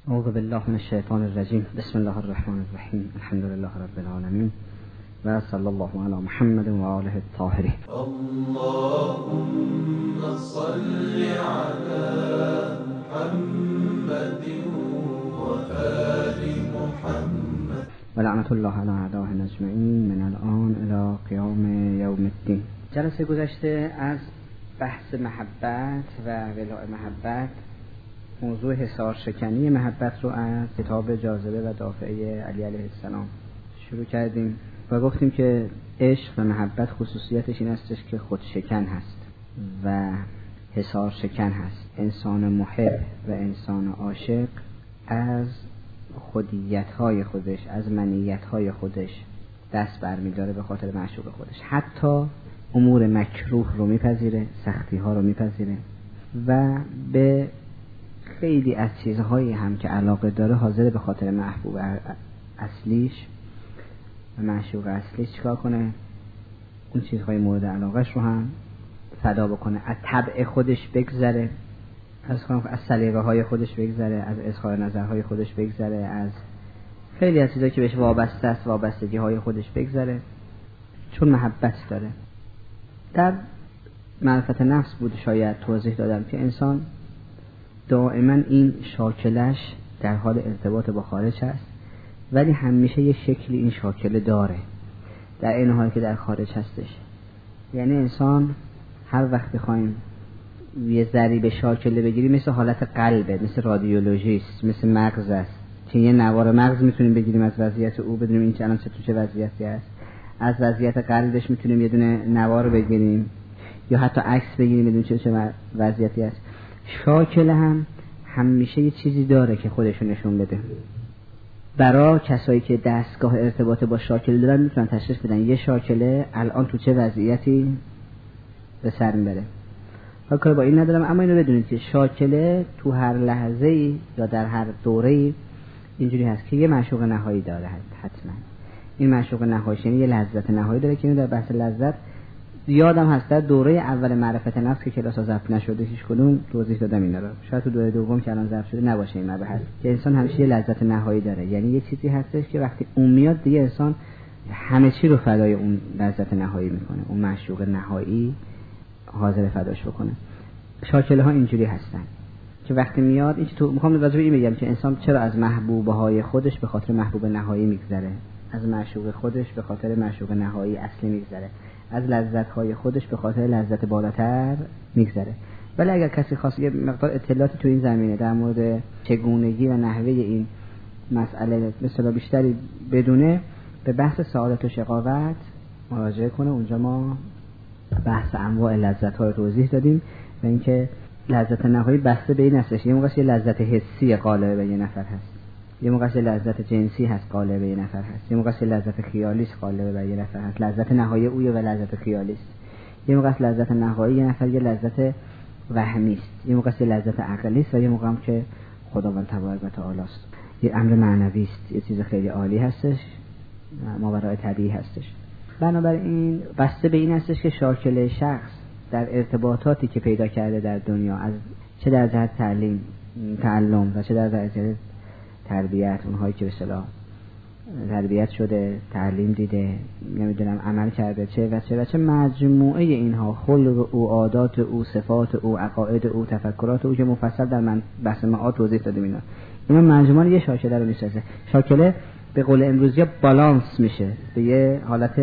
اعوذ بالله من الشیطان الرجیم. بسم الله الرحمن الرحیم. الحمد لله رب العالمین و صلی الله علی محمد و آله الطاهرین. اللهم صل علی محمد و آل محمد و لعنت الله علی اعدائهم اجمعین من الان الی قیام یوم الدین. جلسه گذشته از بحث محبت و ولاء محبت، موضوع حصار شکنی محبت رو از کتاب جاذبه و دافعه علی علیه السلام شروع کردیم و گفتیم که عشق و محبت خصوصیتش این استش که خود شکن هست و حصار شکن هست. انسان محب و انسان عاشق از خودیت‌های خودش، از منیت‌های خودش دست برمی‌داره به خاطر معشوق خودش. حتی امور مکروه رو میپذیره، سختی‌ها رو میپذیره و به خیلی از چیزهایی هم که علاقه داره حاضر به خاطر محبوب اصلیش و معشوق اصلیش چیکار کنه؟ اون چیزهای مورد علاقهش رو هم فدا بکنه، از طبع خودش بگذره، از سلیقه های خودش بگذره، از اظهار نظرهای خودش بگذره، از خیلی از چیزایی که بهش وابسته است، وابستگی های خودش بگذره، چون محبت داره. در معرفت نفس بود شاید توضیح دادم که انسان دائما این شاکلش در حال ارتباط با خارج هست، ولی همیشه یه شکلی این شاکله داره در این حال که در خارج هستش. یعنی انسان هر وقت بخوایم یه ضریب شاکله بگیریم، مثل حالت قلبه، مثل رادیولوژیست، مثل مغز است که یه نوار مغز میتونیم بگیریم از وضعیت او، بدونیم این الان چه وضعیتی است. از وضعیت قلبش میتونیم یه دونه نوار بگیریم یا حتی عکس بگیریم بدونیم چه وضعیتی است. شاکله هم همیشه یه چیزی داره که خودشو نشون بده. برای کسایی که دستگاه ارتباط با شاکله دارن میتونن تشخیص بدن یه شاکله الان تو چه وضعیتی به سر میبره. حالا کار با این ندارم، اما اینو بدونید که شاکله تو هر لحظه‌ای یا در هر دوره‌ای اینجوری هست که یه معشوق نهایی داره. حتما این معشوق نهایی یعنی یه لذت نهایی داره که در بحث لذت یادم هست در دوره اول معرفت نفس که کلاس ها ضبط نشده هیچ کدوم توضیح دادم اینا رو. شاید تو دوره دوم که الان ضبط شده نباشه این مبحث، که انسان همیشه یه لذت نهایی داره. یعنی یه چیزی هستش که وقتی اون میاد دیگه انسان همه چی رو فدای اون لذت نهایی میکنه، اون معشوق نهایی حاضر فداش بکنه. شاکله ها اینجوری هستن که وقتی میاد، این تو میخوام راجع به این بگم که انسان چرا از محبوبه های خودش به خاطر محبوب نهایی میگذره، از معشوق خودش به خاطر معشوق نهایی اصلی میگذره، از لذت‌های خودش به خاطر لذت بالاتر میگذره. ولی اگر کسی خواست یه مقدار اطلاعاتی تو این زمینه در مورد چگونگی و نحوه این مسئله مثلا بیشتری بدونه، به بحث سعادت و شقاوت مراجعه کنه. اونجا ما بحث انواع لذت‌ها رو توضیح دادیم و اینکه لذت نهایی بسته به این هستش. یه موقعش یه لذت حسی غالب به یه نفر هست، یه موقعش لذت جنسی هست غالب به یه نفر هست، یه موقعش لذت خیالی است غالب به یه نفر هست. لذت نهایی اویه و لذت خیالی است. یه موقعش لذت نهایی یه نفر یه لذت وهمی است، یه موقعش لذت عقلی است و یه موقع هم که خداوند تبارک و تعالی است، یه امر معنوی است، یه چیز خیلی عالی هستش، ماورای طبیعی هستش. بنابراین بسته به این هستش که شاکله شخص در ارتباطاتی که پیدا کرده در دنیا، از چه در جهت تعلم و چه در جهت تربیت، اونهایی که به اصطلاح تربیت شده، تعلیم دیده، نمیدونم عمل کرده، چه مجموعه اینها، خلق او، عادات او، صفات او، عقاید او، تفکرات او که مفصل در بحث معاد توضیح دادیم. اینا مجموعه یه شاکله رو میسازه. شاکله به قول امروزی بالانس میشه، به یه حالت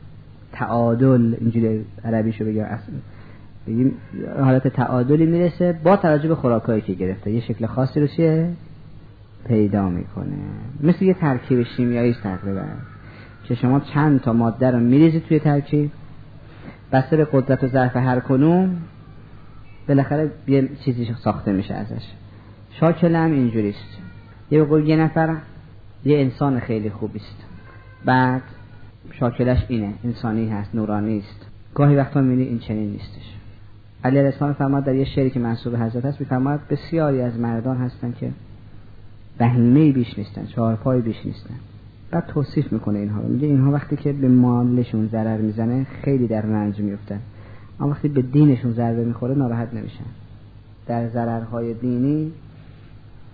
تعادل، اینجوری عربیشو بگم، به یه حالت تعادلی میرسه با توجه به خوراکایی که گرفته. یه شکل خاصی رو چیه پیدا میکنه، مثل یه ترکیب شیمیایی تقریبا که شما چند تا ماده رو میریزید توی ترکیب، بسته به قدرت و ضعف هر کدوم بالاخره یه چیزی ساخته میشه ازش. شاکله هم اینجوریست. یه نفر یه انسان خیلی خوبی است، بعد شاکلش اینه، انسانی هست، نورانی است. گاهی وقتا میبینی این چنین نیستش. علی علیه السلام فرمود در یه شعری که منسوب حضرت است، میفرماید بسیاری از مردان هستن که بهیمه‌ای بیش نیستن، چهارپایی بیش نیستن. بعد توصیف میکنه اینها رو، میگه اینها وقتی که به مالشون ضرر میزنه خیلی در رنج میفتن، اما وقتی به دینشون ضربه میخوره ناراحت نمیشن. در ضررهای دینی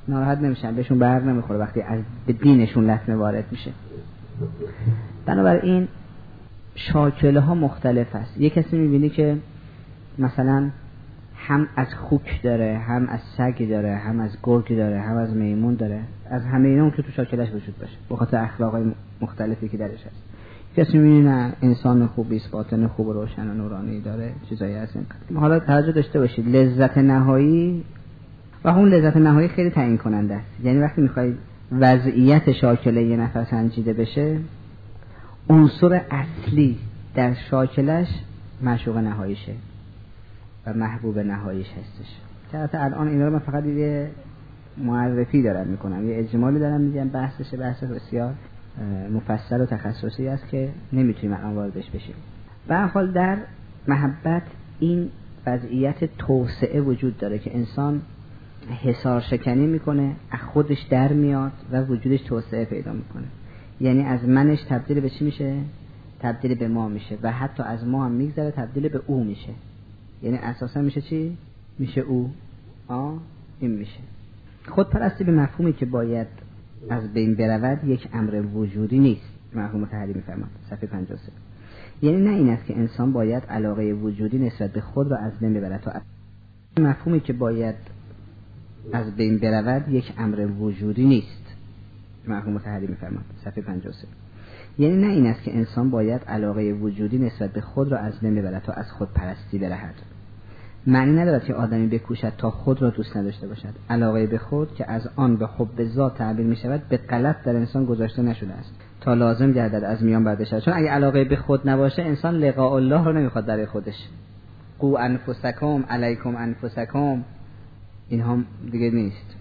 ناراحت نمیشن، بهشون بر نمیخوره وقتی از به دینشون لطمه وارد میشه. بنابراین شاکله ها مختلف است. یک کسی میبینی که مثلا هم از خوک داره، هم از سگ داره، هم از گرگ داره، هم از میمون داره، از همه اینا که تو شاکلش وجود باشه به خاطر اخلاقای مختلفی که درش هست. کسی میبینی نه انسان خوبی است، باطن خوب و روشن و نورانی داره، چیزایی از این قبیل. حالا توجه داشته باشید لذت نهایی و اون لذت نهایی خیلی تعیین کننده است. یعنی وقتی میخوای وضعیت شاکله یه نفر سنجیده بشه، عنصر اصلی در شاکلش معشوق نهاییشه و محبوب نهاییش هستش. که الان اینا رو من فقط یه معرفی دارم میکنم، یه اجمالی دارم میگم، بحثش بحث بسیار مفصل و تخصصی است که نمیتونیم الان واردش بشیم. به هر حال در محبت این وضعیت توسعه وجود داره که انسان حصار شکنی میکنه، از خودش در میاد و وجودش توسعه پیدا میکنه. یعنی از منش تبدیل به چی میشه؟ تبدیل به ما میشه و حتی از ما هم میگذره تبدیل به او میشه. یعنی اساسا میشه چی؟ میشه او. این میشه. خودپرستی به مفهومی که باید از بین برود یک امر وجودی نیست. مرحوم مطهری میفرماد صفحه 53. یعنی نه این است که انسان باید علاقه وجودی نسبت به خود را از بین ببرد. تا مفهومی که باید از بین برود یک امر وجودی نیست. مرحوم مطهری میفرماد صفحه 53. یعنی نه این است که انسان باید علاقه وجودی نسبت به خود را از بین ببرد تا از خود پرستی برهد. معنی ندارد که آدمی بکوشد تا خود را دوست نداشته باشد. علاقه به خود که از آن به حب ذات تعبیر می شود به غلط در انسان گذاشته نشده است تا لازم گردد از میان برده شود. چون اگه علاقه به خود نباشه انسان لقاء الله رو نمیخواد برای خودش. قو انفسکم علیکم انفسکم، این هم دیگه نیست.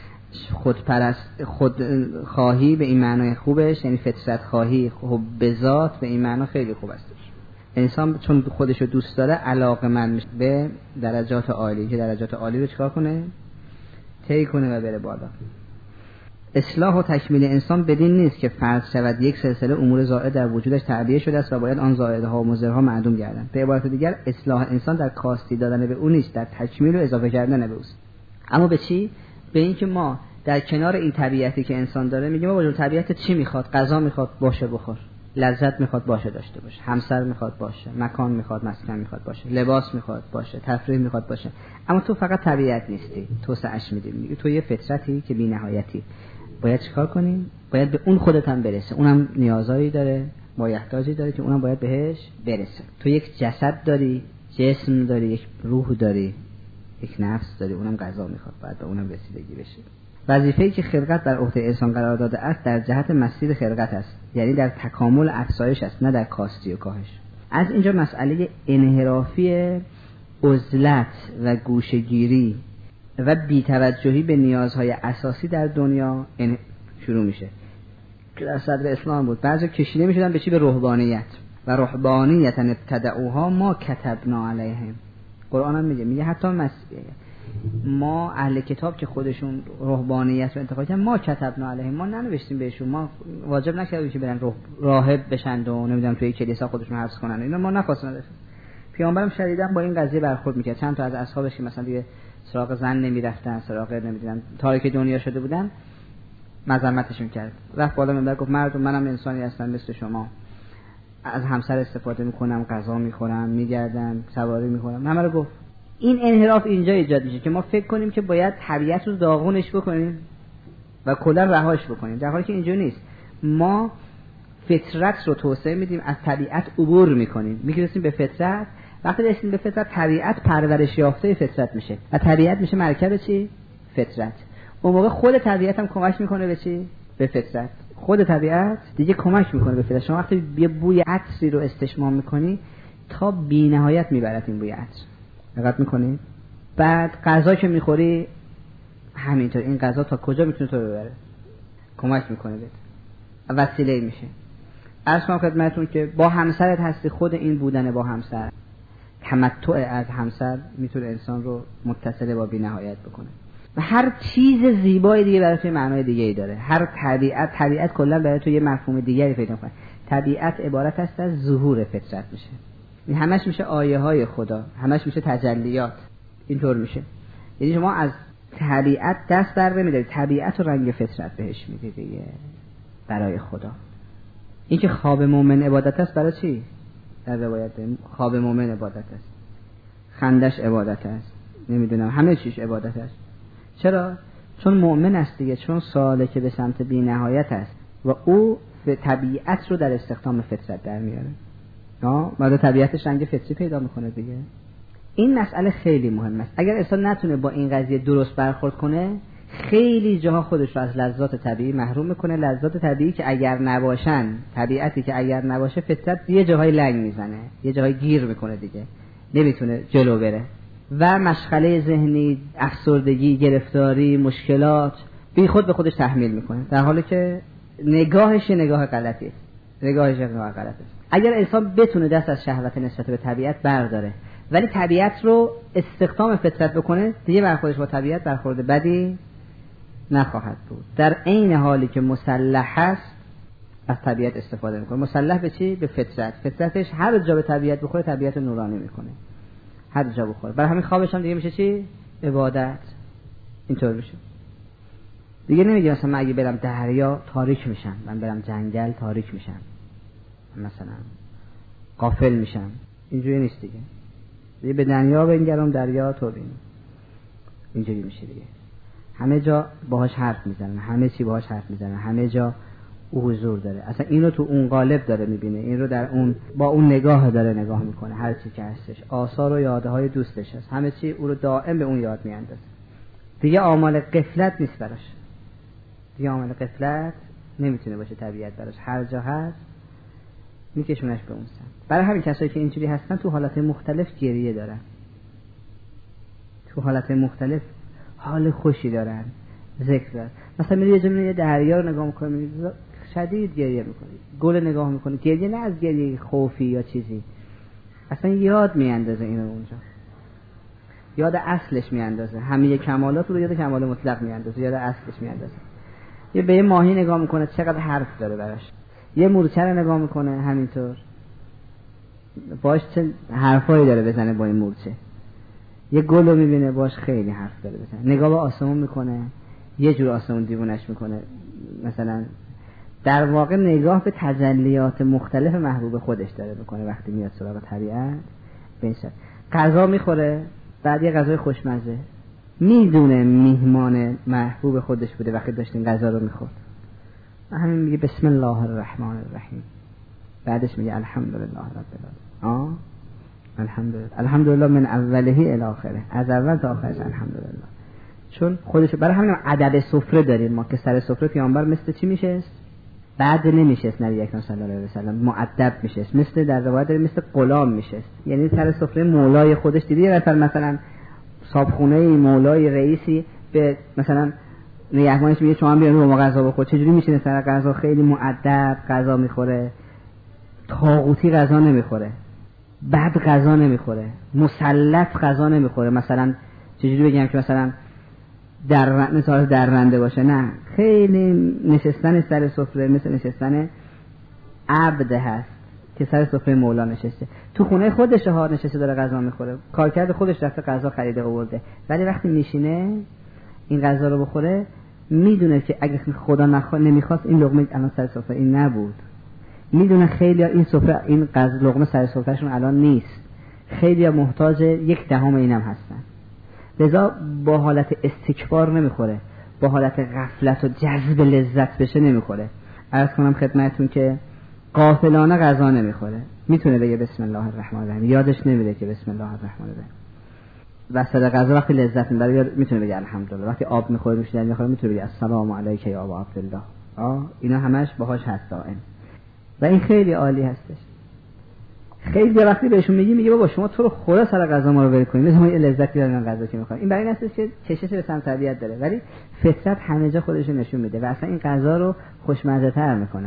خود خواهی به این معنای خوبش، یعنی فطرت خواهی، حب ذات به این معنی خیلی خوب است. انسان چون خودشو دوست داره علاقه‌مند میشه به درجات عالی، که درجات عالی رو چیکار کنه؟ طی کنه و بره بالا. اصلاح و تکمیل انسان بدین نیست که فرض شود یک سلسله امور زائد در وجودش تعبیه شده است و باید آن زائدها و مضرها معدوم گردند. به عبارت دیگر اصلاح انسان در کاستی دادن به او نیست، در تکمیل و اضافه کردن به اوست. اما به چی؟ به این که ما در کنار این طبیعتی که انسان داره میگیم ما با طبیعت چی میخواد؟ غذا میخواد باشه بخور، لذت میخواد باشه داشته باشه، همسر میخواد باشه، مکان میخواد مسکن میخواد باشه، لباس میخواد باشه، تفریح میخواد باشه. اما تو فقط طبیعت نیستی، توسعه‌اش میدی. میگی تو یه فطرتی که بی‌نهایتی، باید چیکار کنیم؟ باید به اون خودت هم برسه. اونم نیازایی داره، مایحتاجی داره که اونم باید بهش برسه. تو یک جسد داری، جسم داری، یک روح داری، یک نفس داری، اونم غذا میخواد، باید به اونم رسیدگی بشه. وظیفه‌ای که خلقت بر عهده انسان قرار داده است در جهت مسیر خلقت است، یعنی در تکامل افزایش است، نه در کاستی و کاهش. از اینجا مسئله انحرافی عزلت و گوشه‌گیری و بی‌توجهی به نیازهای اساسی در دنیا شروع میشه که در صدر اسلام بود. بعضی کشیده میشدن به چی؟ به رهبانیت. و رهبانیت ابتدعوها ما کتبنا علیهم. قرآن هم میگه حتی ما اهل کتاب که خودشون رهبانیت رو انتخاب کردن ما کتبنا علیهم، ما ننوشتیم بهشون، ما واجب نکردیم که برن راهب بشن و نمیدونم توی کلیسا خودشون حبس کنن، اینا ما نخواستیم. پیامبرم شدیداً با این قضیه برخورد میکرد. چند تا از اصحابش که مثلا دیگه سراغ زن نمیرفتن، سراغ نمیدونم تارک دنیا شده بودن، مذمتشون کرد. رفت بالا منبر گفت مردم منم انسانی هستم مثل شما، از همسر استفاده میکنم، غذا میخورم، میگردم، سواری میکنم، همه رو گفت. این انحراف اینجا ایجاد میشه که ما فکر کنیم که باید طبیعت رو داغونش بکنیم و کلا رهاش بکنیم، در حالی که اینجا نیست. ما فطرت رو توسعه میدیم، از طبیعت عبور میکنیم، میرسیم به فطرت. وقتی رسیدیم به فطرت، طبیعت پرورش یافته فطرت میشه و طبیعت میشه مرکب چی؟ فطرت. اون موقع خود طبیعت هم کمک میکنه به چی؟ به فطرت. خود طبیعت دیگه کمک میکنه به فطرت. شما وقتی یه بوی عطری رو استشمام میکنی تا بی‌نهایت میبرد این بوی عطر، دقت میکنی؟ بعد غذا که میخوری همینطور، این غذا تا کجا میتونه تو ببره؟ کمک میکنه بهت، وسیله میشه. عرض کنم خدمتتون که با همسرت هستی، خود این بودن با همسر، تمتع از همسر میتونه انسان رو متصل با بی‌نهایت بکنه. و هر چیز زیبای دیگه برای تو معنای دیگه‌ای داره. هر طبیعت کلا برای تو یه مفهوم دیگری پیدا می‌کنه. طبیعت عبارت است از ظهور فطرت میشه. این همش میشه آیه های خدا، همش میشه تجلیات. اینطور میشه. یعنی شما از طبیعت دست بر نمی‌داره، طبیعت رو رنگ فطرت بهش میده دیگه برای خدا. این که خواب مومن عبادت است برای چی؟ در روایت خواب مومن عبادت است، خندش عبادت است، نمیدونم همه چیش عبادت است. چرا؟ چون مؤمن است دیگه، چون سالک به سمت بی نهایت است و او طبیعت رو در استخدام فطرت در میاره. بعد طبیعتش رنگ فطری پیدا میکنه دیگه. این مسئله خیلی مهم است. اگر انسان نتونه با این قضیه درست برخورد کنه، خیلی جاها خودش رو از لذات طبیعی محروم میکنه. لذات طبیعی که اگر نباشن، طبیعتی که اگر نباشه، فطرت یه جاهای لنگ میزنه، یه جاهای گیر میکنه دیگه، نمیتونه جلو بره و مشغله ذهنی، افسردگی، گرفتاری، مشکلات بی خود به خودش تحمیل میکنه، در حالی که نگاهش نگاه غلطی است. اگر انسان بتونه دست از شهوت نسبت به طبیعت برداره ولی طبیعت رو استخدام فطرت بکنه، دیگه برخوردش با طبیعت برخورد بدی نخواهد بود. در عین حالی که مسلح هست از طبیعت استفاده میکنه. مسلح به چی؟ به فطرت. فطرتش هر جا به طبیعت بخوره طبیعت رو نورانی میکنه، هر جا بخوره. برای همین خوابش هم دیگه میشه چی؟ عبادت. اینطور میشه دیگه. نمیگه مثلا من اگه برم دریا تاریک میشم، من برم جنگل تاریک میشم، مثلا غافل میشم. اینجوری نیست دیگه. به دنیا بنگرم، دریا تو ببین. اینجوری میشه دیگه. همه جا باهاش حرف میزنن، همه چی باهاش حرف میزنن، همه جا او حضور داره. اصلا اینو تو اون قالب داره میبینه، این رو در اون با اون نگاه داره نگاه میکنه. هر چی که هستش، آثار و یادهای دوستش هست، همه چی او رو دائم به اون یاد میاندازه. دیگه آمال غفلت نیست براش. دیگه آمال غفلت نمیتونه باشه طبیعت براش. هر جا هست میکشونش به اون سمت. برای همین کسایی که اینجوری هستن تو حالت مختلف گریه دارن، تو حالت مختلف حال خوشی دارن، ذکر دارن. مثلا میری یه جمله یه دریا رو نگاه میکنی، شدید گریه میکنی، گل نگاه میکنی، گریه نه از گریه خوفی یا چیزی، اصلا یاد میاندازه اینو اونجا، یاد اصلش میاندازه، همه کمالات رو یاد کمال مطلق میاندازه، یاد اصلش میاندازه. یه به یه ماهی نگاه میکنه چقدر حرف داره براش، یه مورچه رو نگاه میکنه همینطور باش چه حرفایی داره بزنه با این مورچه. یه گل رو میبینه باش خیلی حرف داره بزنه. نگاه به آسمون میکنه یه جور آسمون دیوونش میکنه. مثلا در واقع نگاه به تجلیات مختلف محبوب خودش داره میکنه وقتی میاد سراغ طبیعت. بنشد غذا میخوره، بعد یه غذای خوشمزه، میدونه میهمان محبوب خودش بوده وقتی داشت این غذا رو میخورد. همین میگه بسم الله الرحمن الرحیم، بعدش میگه الحمدلله رب العالمین. الحمدلله من اوله الی آخره، از اول تا آخرش الحمدلله. چون خودش برای همین ادب سفره داریم ما که سر سفره پیامبر مثل چی میشست؟ بعد نمیشست نبی اکرم صلی الله علیه و سلم، مؤدب میشست، مثل در روایت داریم مثل غلام میشست. یعنی سر سفره مولای خودش دیدی مثلا صابخونه مولای رئیسی به مثلا نگهبانش میگه شما بیان رو غذا بخور، چجوری میشینه سر غذا؟ خیلی مؤدب غذا میخوره، طاغوتی غذا نمیخوره، بعد غذا نمیخوره، مسلط غذا نمیخوره. مثلا چجوری بگم که مثلا درنده باشه، نه، خیلی نشستن سر سفره مثل نشستن عبد هست که سر سفره مولا نشسته. تو خونه خودش ها نشسته داره غذا میخوره، کارکرد خودش رفته غذا خریده آورده، ولی وقتی میشینه این غذا رو بخوره میدونه که اگه خدا نمیخواست این لقمه الان سر سفره این نبود. میدونه خیلی این سفره این لقمه سر سفرهشون الان نیست، خیلی محتاج 1/10 اینم هستن. لذا با حالت استکبار نمیخوره، با حالت غفلت و جذب لذت بشه نمیخوره. عرض کنم خدمتتون که غافلانه غذا نمیخوره، میتونه بگه بسم الله الرحمن الرحیم، یادش نمیره که بسم الله الرحمن الرحیم. وسط غذا وقتی لذت میبره میتونه بگه الحمدلله. وقتی آب میخوره نوشیدنی میخوره میتونه بگه السلام علیک یا ابا عبدالله. اینا همش باهاش هست دائم و این خیلی عالی هستش. خیلی وقتی بهشون میگه بابا شما تو رو خدا سر غذا ما رو ول کنید، ما این لذت بیارن غذا که میخوایم. این برای این هستش که چشش به سمت طبیعت داره، ولی فطرت همه جا خودش نشون میده و اصلا این غذا رو خوشمزه تر میکنه،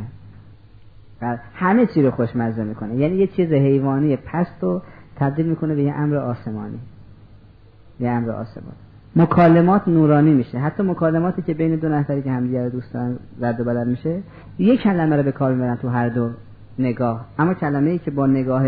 همه چی رو خوشمزه میکنه. یعنی یه چیز حیوانی پست رو تبدیل میکنه به یه امر آسمانی، یه امر آسمانی. مکالمات نورانی میشه، حتی مکالماتی که بین دو نفری که همدیگه رو دوست دارن رد و بدل میشه، یک کلمه رو به کار میبرن تو هر دو نگاه، اما کلمه‌ای که با نگاه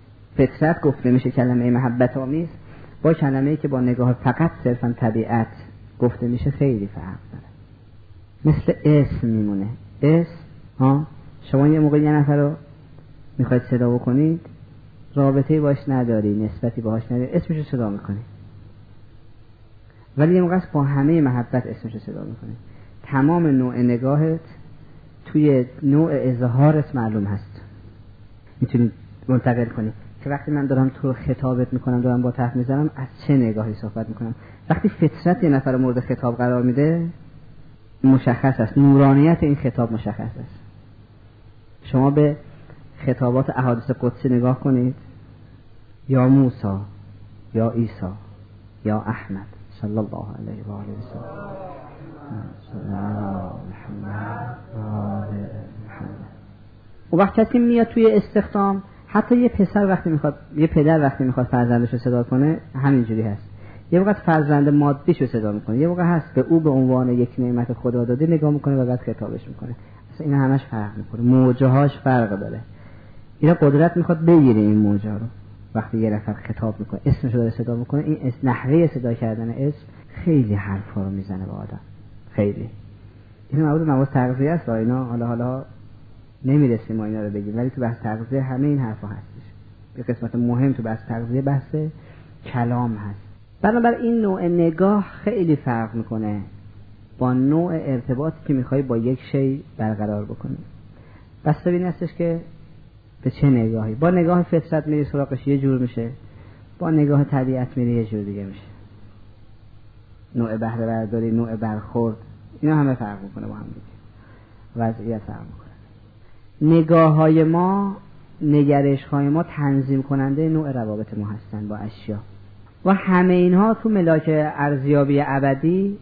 فطرت گفته میشه کلمه محبت آمیز، با کلمه‌ای که با نگاه فقط صرفا طبیعت گفته میشه خیلی فرق داره. مثل اسم میمونه. اسم شما یه موقع یه نفر رو میخواید صدا بکنید، رابطه‌ای باش نداری، نسبتی باهاش نداری، اسمش رو صدا میکنی. ولی یه موقع با همه محبت اسمش رو صدا میکنی. تمام نوع نگاهت توی نوع اظهارت معلوم هست، میتونی منتقل کنی که وقتی من دارم تو خطابت میکنم، دارم با حرف میزنم، از چه نگاهی صحبت میکنم. وقتی فطرت یه نفر مورد خطاب قرار میده مشخص است، نورانیت این خطاب مشخص است. شما به خطابات احادیث قدسی نگاه کنید، یا موسی، یا عیسی، یا احمد صلی الله علیه و آله و سلم، و وقتی کسی میاد توی استخدام، حتی یه پسر وقتی میخواد، یه پدر وقتی میخواد فرزندش رو صدا کنه همینجوری هست. یه وقت فرزند مادیش رو صدا میکنه، یه وقت هست به او به عنوان یک نعمت خدا داده نگاه میکنه و بعد خطابش میکنه. اصلا این همش فرق میکنه، موجهاش فرق داره. اینا قدرت میخواد بگیره این موجه رو. وقتی یه نفر خطاب میکنه، اسمش رو داره صدا میکنه، این نحوه صدا کردن اسم خیلی حرفا رو میزنه به آدم، خیلی. این موضوع تغذیه است و اینا حالا نمیرسیم ما اینا رو بگیم، ولی تو بحث تغذیه همه این حرفا هستش. یه قسمت مهم تو بحث تغذیه بحث کلام هست. بنابراین این نوع نگاه خیلی فرق میکنه با نوع ارتباطی که میخوای با یک شی برقرار بکنی. بسته این هستش که به چه نگاهی. با نگاه فطرت میری سراغش یه جور میشه، با نگاه طبیعت میری یه جور دیگه میشه. نوع بهره برداری، نوع برخورد، اینا همه فرق میکنه با هم دیگه. وضعیت فرق میکنه. نگاه های ما، نگرش های ما تنظیم کننده نوع روابط ما هستن با اشیا و همه اینها تو ملاک ارزیابی ابدی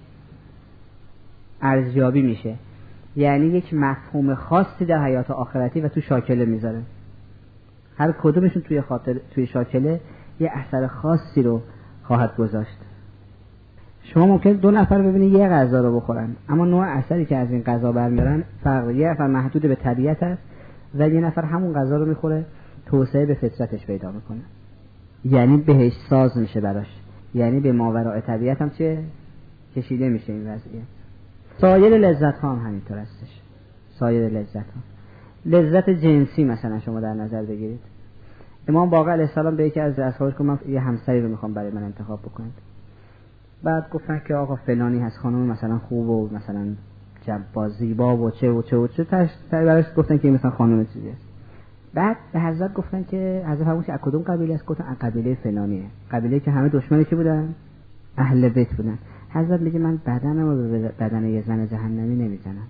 ارزیابی میشه. یعنی یک مفهوم خاصی در حیات آخرتی و تو شاکله میذاره. هر کدومشون توی شاکله یه اثر خاصی رو خواهد گذاشت. شما ممکن 2 نفر ببینید یه غذا رو بخورن، اما نوع اثری که از این غذا برمیارن فرق. یه نفر محدود به طبیعت است و یه نفر همون غذا رو میخوره، توسعه به فطرتش پیدا میکنه، یعنی بهش ساز میشه براش، یعنی به ماوراء طبیعت هم چه کشیده میشه این وضعیت. سایر لذت ها هم همینطور هستش. سایر لذت ها، لذت جنسی مثلا شما در نظر بگیرید. امام باقر علیه السلام به یکی از اصحابش گفت من یه همسری رو میخوام برای من انتخاب بکنید. بعد گفتن که آقا فلانی هست، خانم مثلا خوب و مثلا جبا زیبا و چه براش گفتن که مثلا خانم چیزی است. بعد به حضرت گفتن که حضرت فرمودن از کدوم قبیله است؟ گفتن از قبیله فلانیه، قبیله که همه دشمنی که بودن اهل بیت بودن. حضرت میگه من بدنم رو به بدن یه زن جهنمی نمیزنم.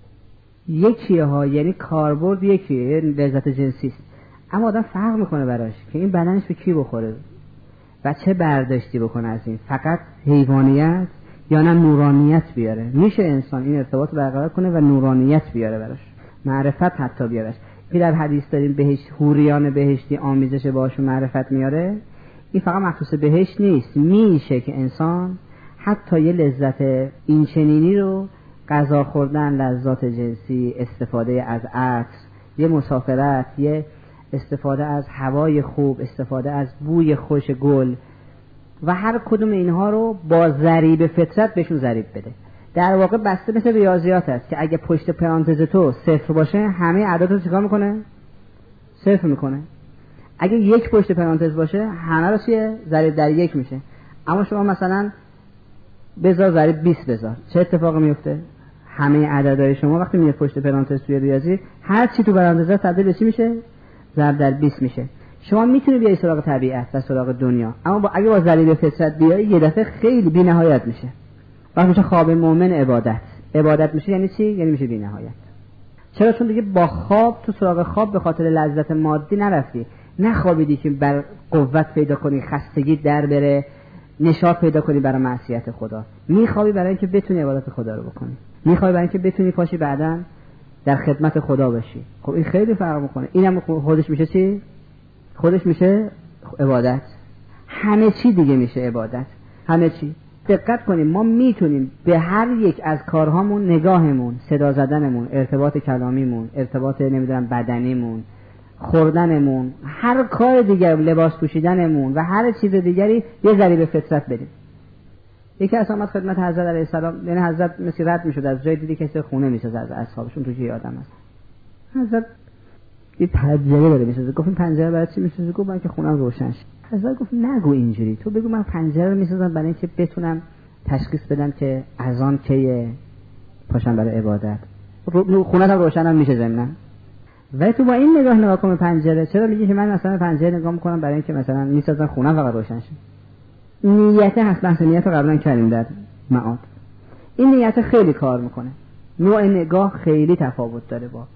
یکیه ها، یعنی کاربرد یکیه، لذت جنسی است، اما آدم فرق میکنه براش که این بدنش به کی بخوره و چه برداشتی بکنه از این، فقط حیوانیت یا نه نورانیت بیاره. میشه انسان این ارتباط برقرار کنه و نورانیت بیاره براش، معرفت حتی بیارش. که در حدیث داریم بهشت، حوریان بهشتی آمیزش باشون معرفت میاره. این فقط مخصوص بهشت نیست، میشه که انسان حتی یه لذت این چنینی رو، غذا خوردن، لذات جنسی، استفاده از عطر، یه مسافرت، یه استفاده از هوای خوب، استفاده از بوی خوش گل و هر کدوم اینها رو با ضریب فطرت بهشون ضریب بده. در واقع بسته مثل ریاضیات است که اگه پشت پرانتز تو 0 باشه همه اعداد رو چیکار میکنه؟ 0 میکنه. اگه 1 پشت پرانتز باشه همه رو چیه؟ ضریب در 1 میشه. اما شما مثلا بذار ضریب 20 بذار، چه اتفاقی میفته؟ همه عددهای شما وقتی میاد پشت پرانتز توی ریاضی هر چی تو پرانتز تبدیل به چی میشه؟ ضرب در 20 میشه. شما میتونی بیای سراغ طبیعت و سراغ دنیا، اما اگه با ضریب فطرت بیای یه دفعه خیلی بی‌نهایت میشه. وقتی میشه خواب مومن عبادت میشه. یعنی چی؟ یعنی میشه بی‌نهایت. چرا؟ چون دیگه با خواب تو سراغ خواب به خاطر لذت مادی نرفتی، نخوابیدی که بر قوت پیدا کنی، خستگی در بره، نشاط پیدا کنی برای معصیت خدا. میخوابی برای اینکه بتونی عبادت خدا رو بکنی، میخوابی برای اینکه بتونی پاشی بعداً در خدمت خدا باشی. خب این خیلی فرق میکنه. اینم خودش میشه چی؟ خودش میشه عبادت. همه چی دیگه میشه عبادت، همه چی. دقت کنیم، ما میتونیم به هر یک از کارهامون، نگاهمون، صدا زدنمون، ارتباط کلامیمون، ارتباط نمیدونم بدنیمون، خوردنمون، هر کار دیگر، لباس پوشیدنمون و هر چیز دیگری یه ذریب فطرت بدیم. یکی از آمد خدمت حضرت علیه السلام، یعنی حضرت مثل رد میشد از جای، دیدی کسی خونه میسازه از اصحابشون، تو جای آدم هست. حضرت یه پنجره داره میسازه، گفت این پنجره برای چی میسازه؟ گفت من که خونم روشن شه. حضرت گفت نگو اینجوری، تو بگو من پنجره رو میسازم برای اینکه بتونم تشخیص بدم که اذان کیه، پاشم برای عبادت، خونه‌ام روشنم میشه ضمن. ولی تو با این نگاه کن پنجره، چرا میگی که من مثلا پنجره نگاه میکنم برای اینکه مثلا میسازم خونه‌ام فقط روشن شه؟ نیت هست، بحث نیت رو قبلا کردیم در معاد. این نیت خیلی کار میکنه. نوع نگاه خیلی تفاوت داره با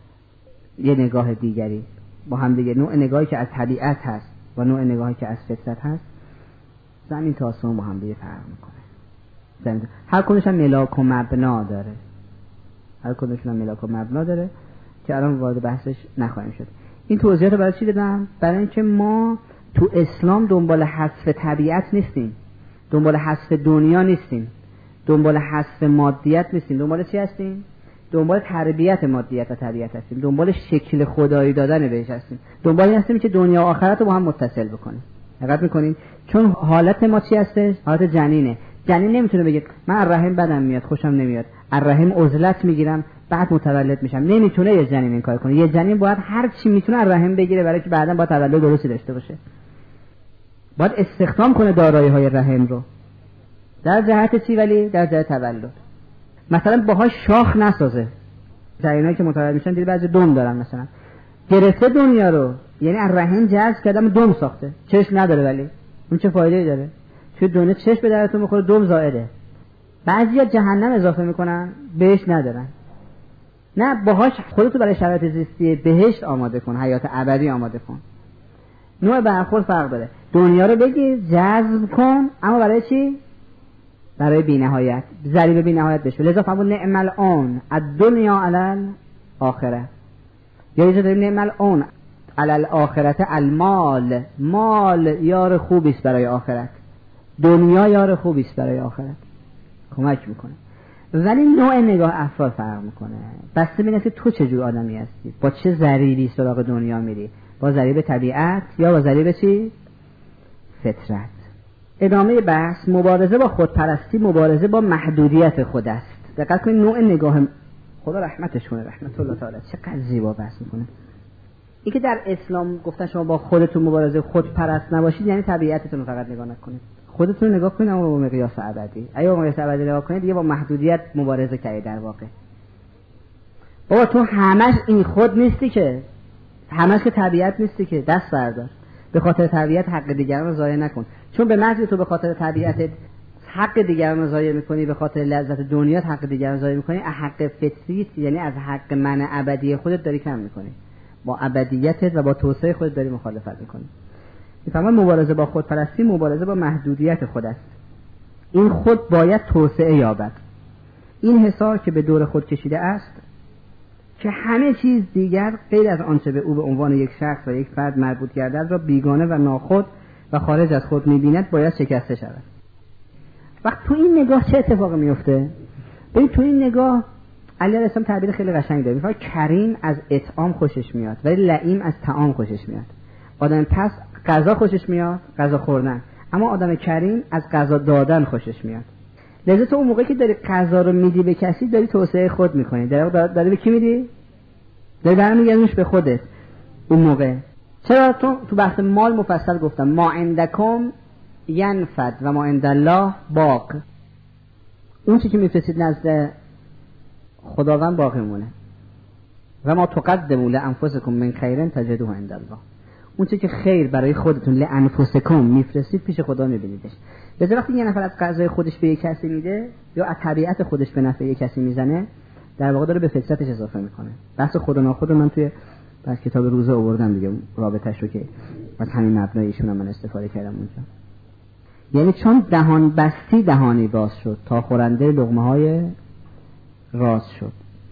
یه نگاه دیگری، با هم دیگه. نوع نگاهی که از طبیعت هست و نوع نگاهی که از فطرت هست، زمین تا آسمون با هم دیگه فرق میکنه. هر کدومشون ملاک و مبنا داره، هر کدومشون ملاک و مبنا داره که الان وارد بحثش نخواهیم شد. این توضیحات رو برای چی دادم؟ برای اینکه ما تو اسلام دنبال حذف طبیعت نیستیم، دنبال حذف دنیا نیستیم، دنبال حذف مادیت نیستیم. دنبال چی هستیم؟ دنبال تربیت مادیت و طبیعت هستیم، دنبال شکل خدایی دادن بهش هستیم، دنبال این هستیم که دنیا و آخرت رو با هم متصل بکنیم. دقت میکنین؟ چون حالت ما چی هستش؟ حالت جنینه. جنین نمیتونه بگه من الرحم بدم میاد، خوشم نمیاد، الرحم عزلت میگیرم بعد متولد میشم. نمیتونه یه جنین این کار کنه. یه جنین باید هر چی میتونه الرحم بگیره برای که بعداً با تولد درستی داشته باشه. باید استخدام کنه دارایی‌های رحم رو. در جهت چی؟ ولی در جهت تولد. مثلا باهاش شاخ نسازه. جنینایی که متولد میشن دیگه بعضی دم دارن، مثلا گرفته دنیا رو، یعنی الرحم جذب کردم دم ساخته، چشم نداره، ولی اون چه فایده‌ای داره؟ چه دنیا چشم به درتون میخوره، دم زائده. بعضیا جهنم اضافه میکنن، بهش ندارن. نه، باهاش خودتو برای شرایط زیستی بهشت آماده کن، حیات ابدی آماده کن. نوع برخورد فرق داره. دنیا رو بگیر جذب کن، اما برای چی؟ برای بی‌نهایت، ضریب بی‌نهایت بشه. لذا فرمود نعم الآن الدنیا علی الاخره. یا اینجا داریم نعم الآن علی الاخرة المال. مال یار خوبی است برای آخرت، دنیا یار خوبی است برای آخرت، کمک میکنه. ولی نوع نگاه افراد فرق میکنه. بسته بینه که تو چه جور آدمی هستی، با چه ضریبی سراغ دنیا میری، با ضریب طبیعت یا با ضریب چی؟ فطرت. ادامه بحث، مبارزه با خودپرستی مبارزه با محدودیت خود است. دقت کنید نوع نگاه، خدا رحمتش کنه، رحمت الله تعالی، چقدر زیبا بحث میکنه. این که در اسلام گفتن شما با خودتون مبارزه، خودپرست نباشید، یعنی طبیعتتون رو فقط نگاه نکنید، خودتون نگاه کنید اما با مقیاس ابدی. اگه با مقیاس ابدی نگاه کنید دیگه با محدودیت مبارزه کردید. در واقع بابا تو همش این خود نیستی که، همش که طبیعت نیستی که، دست بردار. به خاطر طبیعت حق دیگران رو ضایع نکن، چون به محض تو به خاطر طبیعت حق دیگران رو ضایع میکنی، به خاطر لذت دنیا حق دیگران رو ضایع میکنی، از حق فطریت یعنی از حق من ابدی خودت داری کم میکنی، با ابدیتت و با توسعه خودت داری مخالفت میکنی. میفهمم مبارزه با خودپرستی مبارزه با محدودیت خود است. این خود باید توسعه یابد. این حصار که به دور خود کشیده است که همه چیز دیگر غیر از آنچه به او به عنوان یک شخص و یک فرد مربوط گردد را بیگانه و ناخود و خارج از خود می‌بیند، باید شکسته شود. وقت تو این نگاه چه اتفاقی میفته؟ ببین تو این نگاه علی علیه السلام تعبیر خیلی قشنگی داره. میگه کریم از اطعام خوشش میاد ولی لئیم از طعام خوشش میاد. آدم پس غذا خوشش میاد، غذا خوردن، اما آدم کریم از غذا دادن خوشش میاد. لذا تو اون موقعی که داری غذا رو میدی به کسی داری توسعه خود میکنی، داری به کی میدی؟ داری برمیگردونش به خودت. اون موقع چرا تو بحث مال مفصل گفتم ما عندکم ینفد و ما عند الله باق. اون چیزی که میفرستید نزد خداوند باقی مونه. و ما تقدموا لانفسکم من خیر تجدوه عند الله. اون چیزی که خیر برای خودتون لانفسکم میفرستید پیش خدا میبینیدش. لذا وقتی یه نفر از غذای خودش به یک کسی میده یا از طبیعت خودش به نفع یک کسی میزنه، در واقع داره به فطرتش اضافه میکنه. بحث خود و ناخود من توی بحث کتاب روزه آوردم دیگه، رابطه‌اش رو که از همین مبنای ایشون من استفاده کردم اونجا. یعنی چون دهان بستی دهانی باز شد تا خورنده لقمه‌های راز شد.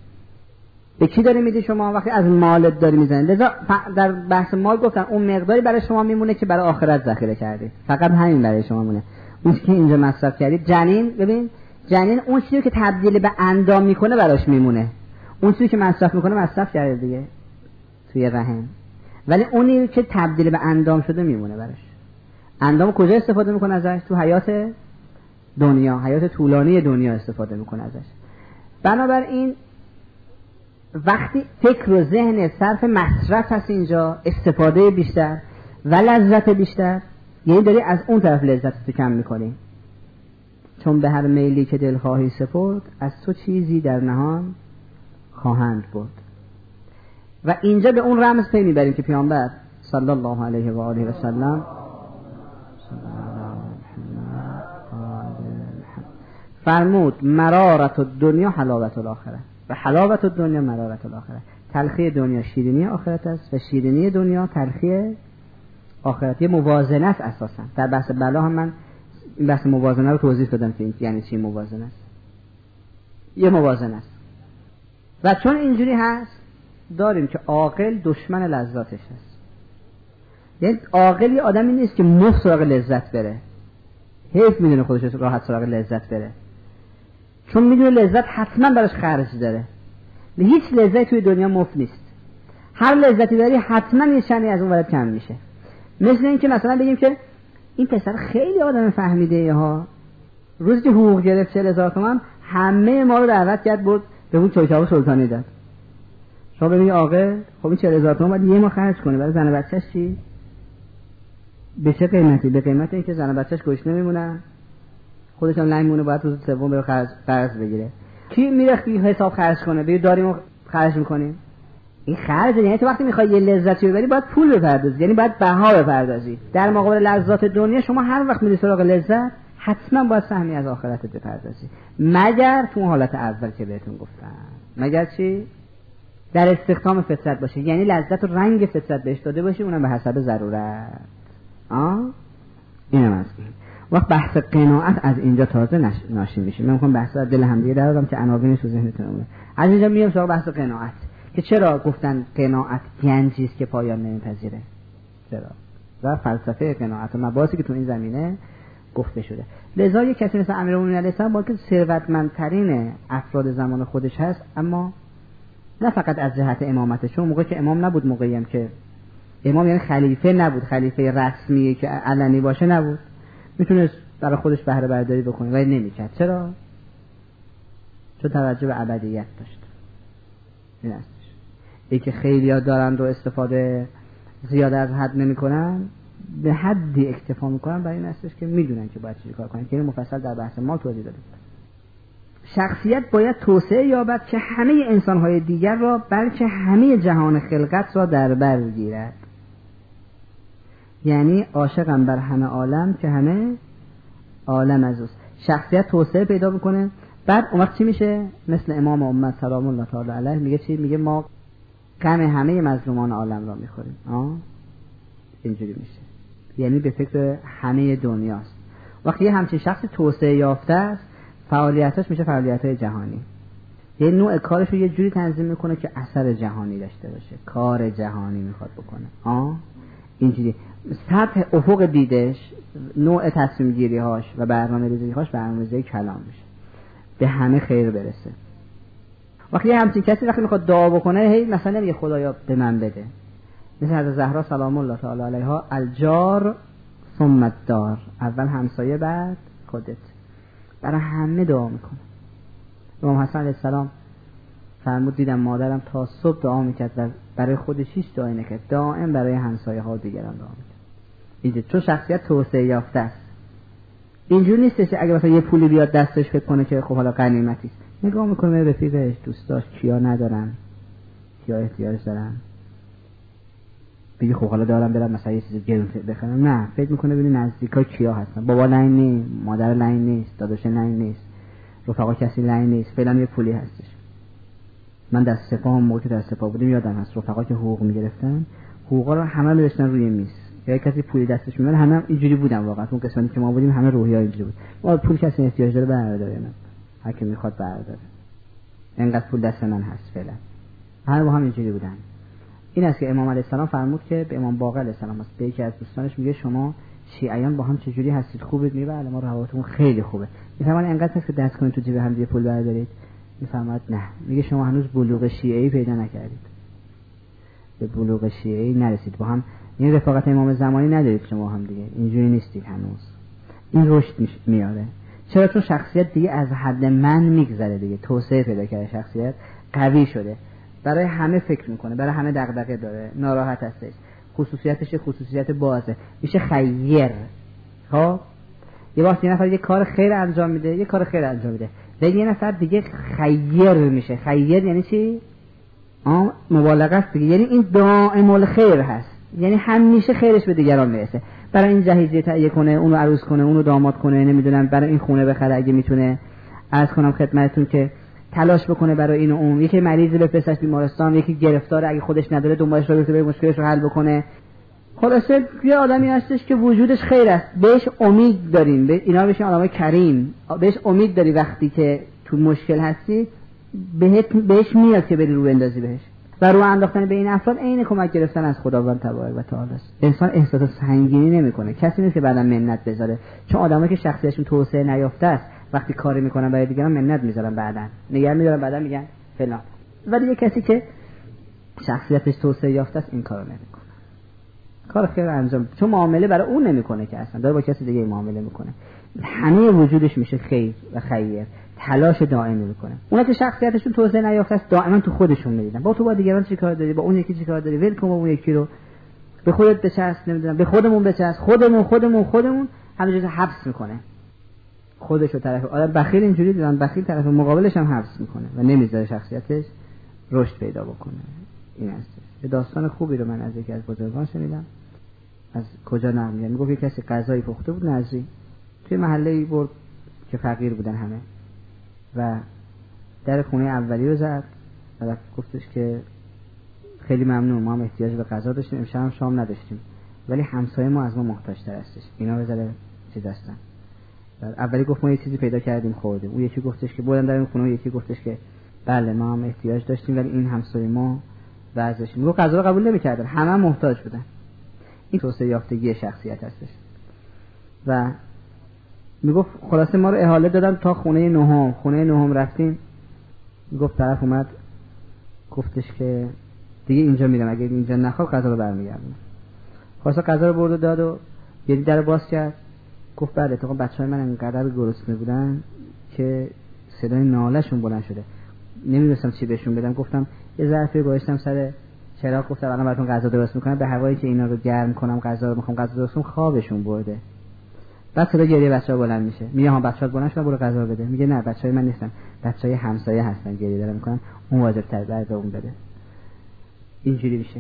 به کی داری میدی شما وقتی از مالت داری میزنی؟ لذا در بحث مال گفتن اون مقداری برای شما میمونه که برای آخرت ذخیره کردی، فقط همین برای شما مونه. اون که اینجا مصرف کردی، جنین ببین، جنین اون چیزی که تبدیل به اندام میکنه براش میمونه، اون چیزی که مصرف میکنه مصرف کرده دیگه توی رحم، ولی اونی که تبدیل به اندام شده میمونه براش. اندام کجا استفاده میکنه ازش؟ تو حیات دنیا، حیات طولانی دنیا استفاده میکنه ازش. بنابراین وقتی فکر و ذهن صرف مصرف هست اینجا، استفاده بیشتر و لذت بیشتر، یعنی داری از اون طرف لذت تو کم میکنی. چون به هر میلی که دل خواهی سپرد، از تو چیزی در نهان خواهند برد. و اینجا به اون رمز پی میبریم که پیامبر صلی الله علیه و آله و سلم فرمود مرارت الدنیا حلاوت الاخره و حلاوت الدنیا مرارت الاخره. تلخی دنیا شیرینی آخرت است و شیرینی دنیا تلخی آخرت. یه موازنه است اساسا. در بحث بلا هم من این بحث موازنه رو توضیح دادم که یعنی چی موازنه است. یه موازنه است. و چون اینجوری هست داریم که عاقل دشمن لذاتش هست. یعنی عاقل یه آدمی نیست که مفت سراغ لذت بره. حیف میدونه خودش راحت سراغ لذت بره، چون میدونه لذت حتما براش خرج داره. هیچ لذتی توی دنیا مفت نیست. هر لذتی داری حتما یه چندی از اون ورد کم میشه. مثل این که مثلا بگیم که این پسر خیلی آدم فهمیده ها، روزی که حقوق گرفت 40,000 تومان همه ما رو دعوت کرد برد به اون چایچاو سلطانی داد. شما ببینید عاقل خب این 40,000 تومان باید یه ما خرج کنه برای زن و بچه‌ش. چی؟ به چه قیمتی؟ به قیمت اینکه زن و بچه‌ش گشنه میمونن، خودش هم نمیمونه، باید روز سوم بره قرض بگیره. کی میره حساب خرج کنه؟ بگید داریم خرج میکنیم. این خرج یعنی تو وقتی میخوای یه لذتی ببری باید پول بپردازی، یعنی باید بها بپردازی. در مقابل لذات دنیا شما هر وقت میری سراغ لذت حتما باید سهمی از آخرت بپردازی، مگر تو حالت اول که بهتون گفتم. مگر چی؟ در استخدام فطرت باشه، یعنی لذت و رنگ فطرت بهش داده باشه، اونم به حسب ضرورت. اینم از این. وقت بحث قناعت از اینجا تازه ناشی میشه. من میخوام بحث از دل همدیگه در بیارم که عناوینش تو ذهنتون بمونه. از اینجا میام سراغ بحث قناعت که چرا گفتن قناعت گنجی است که پایان نمیپذیره. چرا؟ و فلسفه قناعت و مباحثی که تو این زمینه گفته شده. لذا یک کسی مثل امیرالمومنین علیه السلام با که ثروتمندترین افراد زمان خودش هست، اما نه فقط از جهت امامتش، چون موقعی که امام نبود، موقعی هم که امام یعنی خلیفه نبود، خلیفه رسمی که علنی باشه نبود، میتونست برای خودش بهره برداری بکنه ولی نمیکرد. چرا؟ چون توجه به ابدیت داشت. این هستش. ای که خیلی‌ها دارن رو استفاده زیاده از حد نمی‌کنن، به حدی اکتفا می‌کنن، برای این هستش که میدونن که باید چی کار کنن، که این مفصل در بحث ما توضیح دادیم. شخصیت باید توسعه یابد که همه انسان‌های دیگر را بلکه همه جهان خلقت را در بر گیرد. یعنی عاشقم بر همه عالم که همه عالم از اوست. شخصیت توسعه پیدا میکنه. بعد اون وقت چی میشه؟ مثل امام امت سلام الله تعالی علیه میگه چی؟ میگه ما غم همه مظلومان عالم را میخوریم. اینجوری میشه، یعنی به فکر همه دنیاست. وقتی یه همچین شخص توسعه یافته است، فعالیتاش میشه فعالیت‌های جهانی. یه نوع کارش رو یه جوری تنظیم میکنه که اثر جهانی داشته باشه، کار جهانی میخواد بکنه. اینجوری سطح افق دیدش، نوع تصمیم گیری هاش و برنامه ریزی هاش برنامه‌ریزی کلام میشه، به همه خیر برسه. وقتی همچین کسی وقتی میخواد دعا بکنه، هی مثلا میگه خدایا به من بده، مثل حضرت زهرا سلام الله تعالی علیها، الجار ثم الدار، اول همسایه بعد خودت، برای همه دعا میکنه. امام حسن علیه السلام فرمود دیدم مادرم تا صبح دعا میکرد و برای خودش هیچ دعایی نکرد، دائم برای همسایه ها و دیگران دعا میکرد. اینجا چون شخصیت توسعه یافته است، اینجور نیستش اگه مثلا یه پولی بیاد دستش فکر کنه که خب حالا غنیمتی است، نگاه میکنه رفیقش، دوستاش کیا ندارن، کیا احتیاج دارن، بگی خب حالا دارم برم مثلا یه چیز گرون بخرم، نه، فکر میکنه ببین نزدیکا کیا هستن، بابا لین نیست، مادر لین نیست، داداش لین نیست، رفقا کسی لین نیست، فعلا یه پولی هستش. من در سپاه موقعی که در سپاه بودیم یادم هست رفقا که حقوق میگرفتن، حقوقا رو همه می‌ذاشتن روی میز، یا کسی پولی دستش میاد، همه اینجوری بودن واقعا. اون قسمتی که ما بودیم همه روحیه‌ها اینجوری بود، ما پول کسی احتیاج داره برداره، نه هر کی میخواد برداره، اینقدر پول دست من هست فعلا. هر با هم اینجوری بودن. این است که امام علیه السلام فرمود که به امام باقر علیه السلام است، به یکی از دوستانش میگه شما شیعیان با هم چجوری هستید، خوبید؟ میگه بله ما روابطمون خیلی خوبه. میفهمن اینقدر هست که دست کنید تو جیب هم دیگه پول بردارید؟ میفهمد نه. میگه شما هنوز بلوغ شیعی پیدا نکردید، به بلوغ شیعی نرسید، با هم این رفاقت امام زمانی ندارید شما هم دیگه، اینجوری نیستید هنوز. این رشد میاره. چرا؟ چون شخصیت دیگه از حد من میگذره دیگه، توسعه پیدا کرده، شخصیت قوی شده، برای همه فکر میکنه، برای همه دغدغه داره، ناراحت هستش، خصوصیتش خصوصیت بازه، میشه خیر. ها یه وقتی یه نفر یه کار خیر انجام میده، یه کار خیر انجام میده، یه نفر دیگه خیر میشه. خیر یعنی چی؟ مبالغه است دیگه، یعنی این دائم الخیر هست، یعنی همیشه خیرش به دیگران میرسه. برای این جهیزیه تهیه کنه، اونو عروس کنه، اونو داماد کنه، نمیدونم برای این خونه بخره اگه میتونه. عرض کنم خدمتتون که تلاش بکنه برای این و اون. یکی مریضی بفرستش بیمارستان، یکی گرفتاره اگه خودش نداره دنبالش رو بره مشکلش رو حل بکنه. خلاصه یه آدمی هستش که وجودش خیر است، بهش امید داریم، به اینا بهش آدمای کریم، بهش امید داری وقتی که تو مشکل هستی بهش میاد که بری رو بندازی بهش. و رو انداختن به این افراد عین کمک گرفتن از خداوند تبارک و تعالی است. انسان احساس سنگینی نمیکنه، کسی نیست که بعدا منت بذاره، چون آدمایی که شخصیتشون توسعه نیافته است وقتی کاری میکنن برای دیگران منت میذارن، بعدا نگه میدارن، بعدا میگن فلان. ولی یه کسی که شخصیتش توسعه یافته است این کارو نمیکنه، کار خیر انجام، چون معامله برای اون نمیکنه که اصلا داره با کسی دیگه معامله میکنه، همه وجودش میشه خیر و خیر، تلاش دائمی میکنه. اونا که شخصیتشون توسعه نیافته است دائما تو خودشون میدیدن، با تو با دیگران چیکار داری، با اون یکی چیکار داری، ول کن اون یکی رو، به خودت بچسب، نمیدونم به خودمون بچسب، خودمون همینجوری حبس میکنه خودشو. طرف آدم بخیل اینجوری دیدن، بخیل طرف مقابلش هم حبس میکنه و نمیذاره شخصیتش رشد پیدا بکنه. این است. یه داستان خوبی رو من از یکی از بزرگان شنیدم، از کجا نقل میگه، میگفت یه کسی غذایی پخته بود نظری توی محله‌ای برد که فقیر بودن همه و در خونه اولی رو زد و گفتش که خیلی ممنون، ما هم احتیاج به غذا داشتیم، امشب هم شام نداشتیم، ولی همسایه ما از ما محتاج‌تر هستش، اینا بذاره چیز هستن. اولی گفت ما یه چیزی پیدا کردیم خوردیم، اون یکی گفتش که بردن در این خونه، یکی گفتش که بله ما هم احتیاج داشتیم ولی این همسایه ما وضعش، میگه غذا رو قبول نمی‌کردن، همه محتاج بودن. این توسعه یافتگی شخصیت هستش. و میگفت خلاصه ما رو احاله دادن تا خونه نهم رفتیم، میگفت طرف اومد گفتش که دیگه اینجا میرم، اگه اینجا نخواد غذا رو برمیگردونم. خلاصه غذا رو برد و داد و یه در باز کرد، گفت بله اتفاقا بچه‌های من انقدر گرسنه بودن که صدای ناله‌شون بلند شده، نمی‌دونستم چی بهشون بدم. گفتم یه ظرفی گذاشتم سر چراغ، گفتم الان براتون غذا درست میکنم، به هوایی که اینا رو گرم کنم غذا رو میخوام غذا درست کنم، خوابشون برده. بعد صدا گریه بچه‌ها بلند میشه، میگه ها بچه‌ها بلند شدن برو غذا بده، میگه نه بچه‌های من نیستن، بچه‌های همسایه هستن گریه دارن میکنن، اون واجب‌تر بعد اون بده. اینجوری میشه،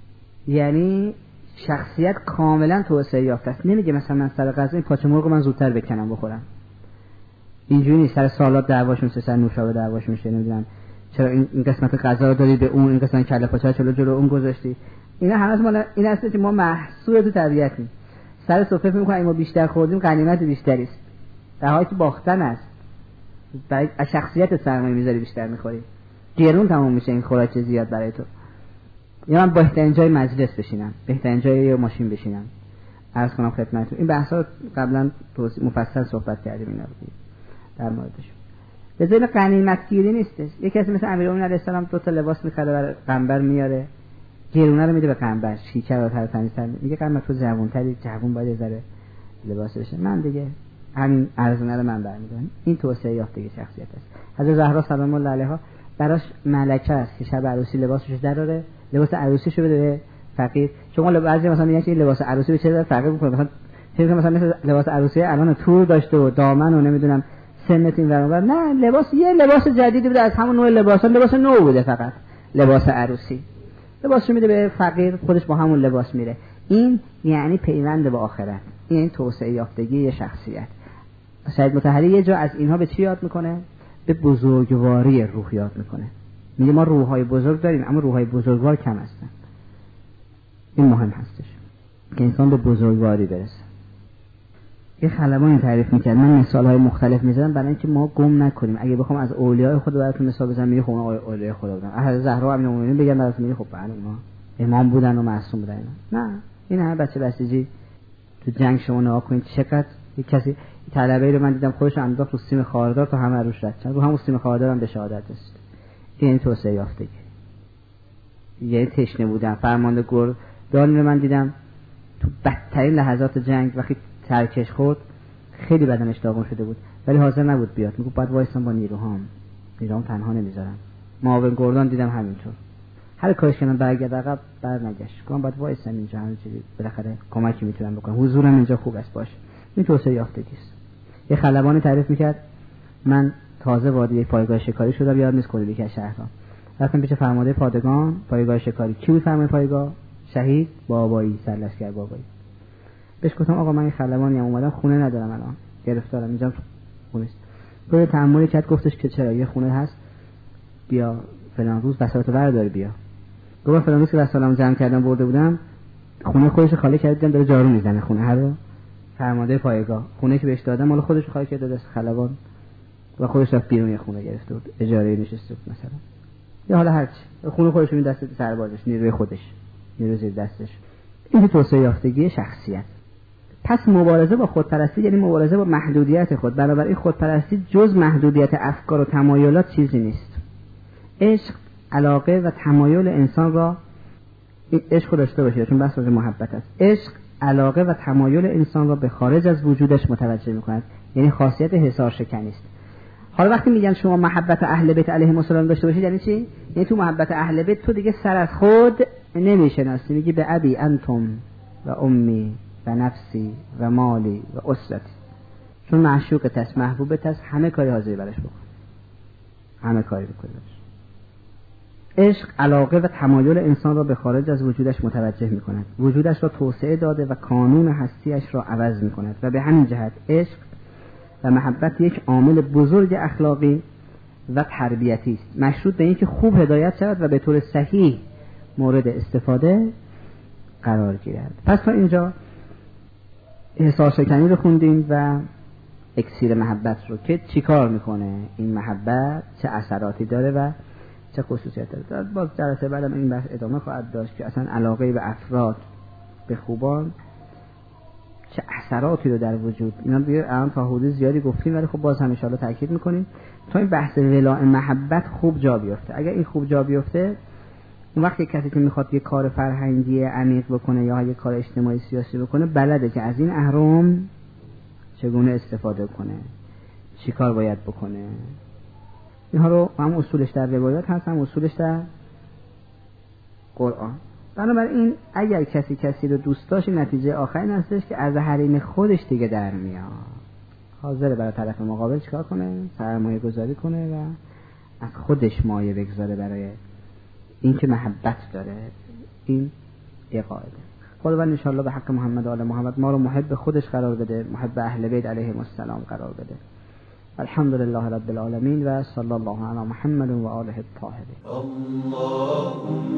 یعنی شخصیت کاملا توسعه یافته است. نمیگه مثلا من سر غذا این پاچه مرغ من زودتر بکنم بخورم، اینجوری نیست. سر سالات دعواشون سر نوشابه دعواشون میشه، نمیدونم چرا این قسمت غذا رو دادی به اون، این قسمت کله پاچه جلو اون گذاشتی. اینا همه مال این است که ما محصول تو طبیعتیم. سر سفره فکر می‌کنیم ما بیشتر خوردیم غنیمت بیشتری است، در حالی که باختن است. برای شخصیت سرمایه میذاری بیشتر می‌خوری، گرون تموم میشه این خوراک زیاد برای تو. یا من بهترین جای مجلس بشینم، بهترین جای ماشین بشینم. عرض کنم خدمتتون این بحثا قبلا مفصل صحبت کردیم اینا رو در موردش. به ذهن غنیمت گیری نیستش. یک کسی مثل امیرالمومنین علیه السلام 2 تا لباس می‌خره برای قنبر میاره، گرونه رو میده به قنبر، شیکه رو تمیزتر میگه قنبر تو جوان‌تری، جوان باید ذره لباس بشه، من دیگه همین ارزونه رو من برمی‌دارم. این توسعه یافتگی شخصیت است. حضرت زهرا سلام الله علیها براش ملکه است که شب عروسی لباسش دراره، لباس عروسیشو بده به فقیر. شما بعضی مثلا میگن که این لباس عروسی به چه فقیر می‌کنه، مثلا فکر مثلا مثل لباس عروسی الان تور داشته و دامن و نمیدونم سنت این ور، نه لباس یه لباس جدیدی بوده از همون نوع لباسا، لباس نو بوده، فقط لباس عروسی لباسشو میده به فقیر، خودش با همون لباس میره. این یعنی پیوند به آخرت، این توسعه یافتگی شخصیت. سید مطهری یه جا از اینها به چی یاد میکنه؟ به بزرگواری روح یاد میکنه. میگه ما روح‌های بزرگ داریم اما روح‌های بزرگوار کم هستن. این مهم هستش که انسان به بزرگواری برسه. یه خلبانی تعریف میکرد، من مثال‌های مختلف میزدم برای اینکه ما گم نکنیم. اگه بخوام از اولیاء خدا براتون مثال بزنم، میگه خب اولیاء خدا بودن، حضرت زهرا و امیرالمومنین بگن براتون، میگه خب بله اونا امام بودن و معصوم بودن. نه، این همه بچه بسیجی تو جنگ شما نگاه کنید چقدر. یک کسی طلبه‌ای رو من دیدم خودش انداخت رو سیم خاردار تا همه روش رد شدن، رو همون سیم خاردار هم به شهادت رسید. این توسعه یافتگی، یه تشنه بودن. فرمانده گردان رو من دیدم تو بدترین لحظات جنگ وقتی ترکش خورد خیلی بدنش داغون شده بود، ولی حاضر نبود بیاد. میگه بعد وایسم با نیروهام تنها نمیذارم. معاون گردان دیدم همینطور، هر کارش کردم برگرد عقب برنگشت. گفتم بعد وایسم اینجا همینجوری بالاخره کمکی میتونم بکنم، حضورم اینجا خوب است باشه. این توسعه یافتگی است. یه خلبانی تعریف میکرد من تازه وارد یک پایگاه شکاری شدم، یاد نیست کلی که شهرها. رفتم پیش فرمانده پادگان پایگاه شکاری. کی بود فرمانده پایگاه؟ شهید بابایی، سرلشکر بابایی. بهش گفتم آقا من این خلبانی ام، اومدم خونه ندارم الان، گرفتارم اینجا خونه است. تو تأملی کرد، گفتش که چرا، یه خونه هست بیا فلان روز بساط بردار بیا. گفتم فلان روز که وسایلمو جمع کردم برده بودم خونه خودش خالی کردم، داره جارو میزنه خونه هر رو. فرمانده پایگاه خونه که بهش دادم مال خودش خالی کرده دست خلبان و خودش رفت بیرون یه خونه گرفته بود، اجاره نشسته بود مثلا، یا حالا هر چی، خونه خودش می دست سربازش، نیروی خودش، نیروی زیر دستش. این توسعه یافتگی شخصیت. پس مبارزه با خودپرستی یعنی مبارزه با محدودیت خود. بنابراین خودپرستی جز محدودیت افکار و تمایلات چیزی نیست. عشق، علاقه و تمایل انسان را، عشق داشته باشه چون بحث راجع محبت است. عشق، علاقه و تمایل انسان را به خارج از وجودش متوجه می‌کند، یعنی خاصیت حصار شکنی است. حالا وقتی میگن شما محبت اهل بیت علیهم السلام داشته باشید یعنی چی؟ یعنی تو محبت اهل بیت تو دیگه سر از خود نمیشناسی، میگی به ابی انتم و امی و نفسی و مالی و اسرتی. چون معشوقت است، محبوبت است، همه کاری حاضری براش بکن، همه کاری بکنی براش. عشق، علاقه و تمایل انسان را به خارج از وجودش متوجه می‌کند، وجودش را توسعه داده و کانون هستیش را عوض می‌کند و به همین جهت عشق و محبت یک عامل بزرگ اخلاقی و تربیتی است، مشروط به اینکه خوب هدایت شود و به طور صحیح مورد استفاده قرار گیرد. پس تا اینجا حصار شکنی رو خوندیم و اکسیر محبت رو که چیکار میکنه این محبت، چه اثراتی داره و چه خصوصیت داره. باز جلسه بعدم این بحث ادامه خواهد داشت که اصلا علاقه به افراد، به خوبان چه اثراتی رو در وجود، اینا دیگه الان تا حدود زیادی گفتیم ولی خب باز هم ان شاء الله تاکید میکنیم تا این بحث ولاء محبت خوب جا بیفته. اگر این خوب جا بیفته اون وقت کسی که میخواد یه کار فرهنگی عمیق بکنه یا یه کار اجتماعی سیاسی بکنه بلده که از این اهرم چگونه استفاده کنه، چی کار باید بکنه. اینها رو هم اصولش در روایات هست، هم اصولش در قرآن. بنابراین اگر کسی رو دوست داشت نتیجه آخرین هستش که از حریم خودش دیگه در میاد، حاضر برای طرف مقابل چیکار کنه، سرمایه گذاری کنه و از خودش مایه بگذاره برای این که محبت داره. این یه قاعده. خداوند ان شاء الله به حق محمد و آل محمد ما رو محب خودش قرار بده، محب اهل بیت علیهم السلام قرار بده. الحمدلله رب العالمین و صلی الله علی محمد و آله الطاهرین.